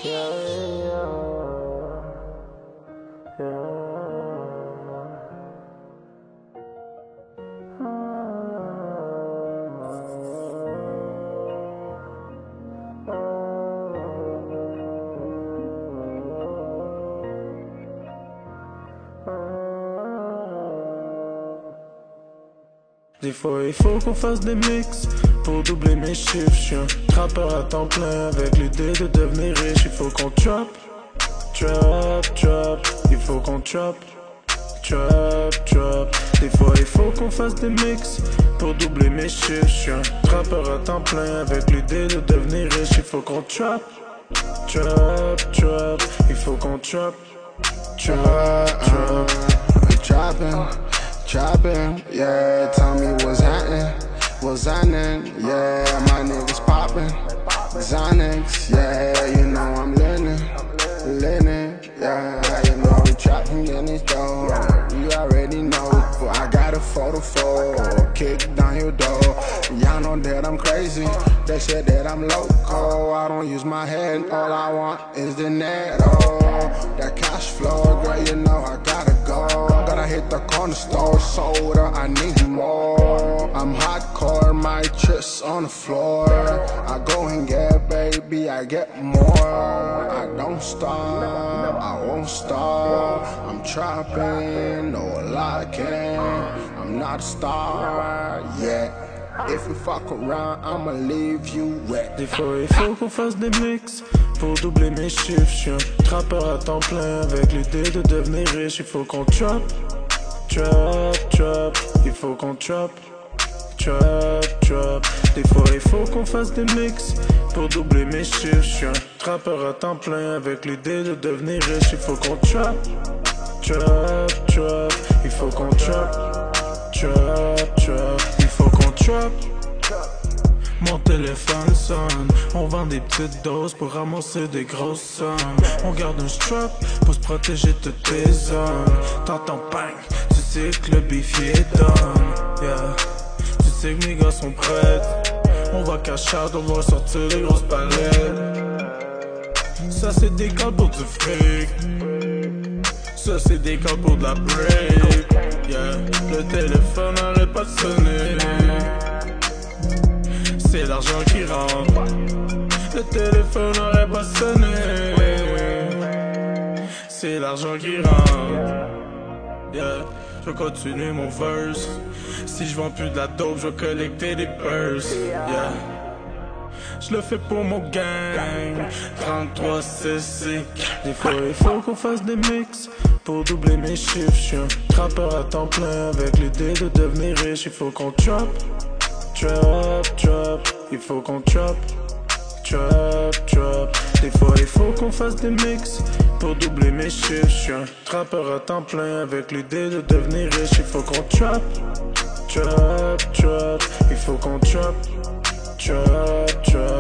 Des fois il faut qu'on fasse des mix pour doubler mes chiffres. J'suis un trappeur à temps plein avec l'idée de devenir riche. Il faut qu'on chop, il faut qu'on chop. Des fois il faut qu'on fasse des mix pour doubler mes chiffres. J'suis un trappeur à temps plein avec l'idée de devenir riche. Il faut qu'on chop, il faut qu'on chop. Chopping, yeah, tell me what's happening, yeah, my niggas poppin', Xanax, yeah, you know I'm learning, yeah, you know we chopping in this door, you already know, but I got a photo for, kick down your door, y'all know that I'm crazy, they said that I'm loco, I don't use my head, all I want is the net, that cash flow, girl, you know I gotta go, gotta hit the corner store, soda, I need more, I'm hardcore, my chips on the floor, I go and get, baby, I get more, I don't stop, I won't stop, I'm trapping, no locking, I'm not a star, yeah. If you fuck around, I'ma leave you wet. Des fois il faut qu'on fasse des mix pour doubler mes chiffres. J'suis un trappeur à temps plein avec l'idée de devenir riche. Il faut qu'on chop, il faut qu'on chop. Des fois il faut qu'on fasse des mix pour doubler mes chiffres. J'suis un trappeur à temps plein avec l'idée de devenir riche. Il faut qu'on chop, il faut qu'on chop. Il faut qu'on chop. Mon téléphone sonne, on vend des petites doses pour ramasser des grosses sommes. On garde un strap pour se protéger de tes zones. T'entends bang, tu sais que le beef est done, yeah. Tu sais que mes gars sont prêts. On va cash out, on va sortir des grosses palettes. Ça c'est des calls pour du fric. Ça c'est des calls pour de la break, yeah. Le téléphone n'arrête pas de sonner. C'est l'argent qui rentre. Le téléphone n'arrête pas de sonner. C'est l'argent qui rentre, yeah. Je vais continuer mon verse. Si je vends plus de la dope, je vais collecter des purses, yeah. Je le fais pour mon gang. 33 cc. Des fois il faut qu'on fasse des mix pour doubler mes chiffres. J'suis un trappeur à temps plein avec l'idée de devenir riche. Il faut qu'on chop, il faut qu'on chop. Des fois il faut qu'on fasse des mix pour doubler mes chiffres. J'suis un trappeur à temps plein avec l'idée de devenir riche. Il faut qu'on chop, il faut qu'on chop.